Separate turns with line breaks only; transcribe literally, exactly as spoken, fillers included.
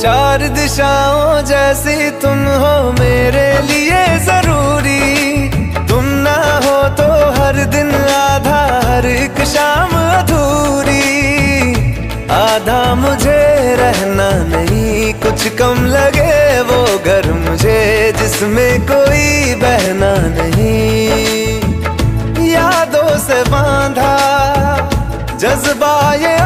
चार दिशाओं जैसी तुम हो मेरे लिए जरूरी। तुम ना हो तो हर दिन आधा, हर एक शाम अधूरी। आधा मुझे रहना नहीं, कुछ कम लगे वो घर मुझे जिसमें कोई बहना नहीं। यादों से बांधा जज्बा ये